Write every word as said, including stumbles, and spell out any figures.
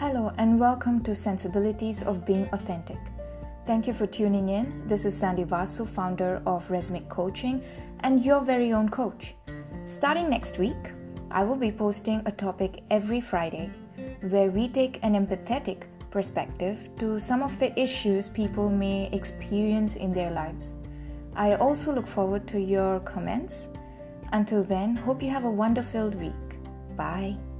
Hello and welcome to Sensibilities of Being Authentic. Thank you for tuning in. This is Sandy Vasu, founder of Resmic Coaching and your very own coach. Starting next week, I will be posting a topic every Friday where we take an empathetic perspective to some of the issues people may experience in their lives. I also look forward to your comments. Until then, hope you have a wonder-filled week. Bye.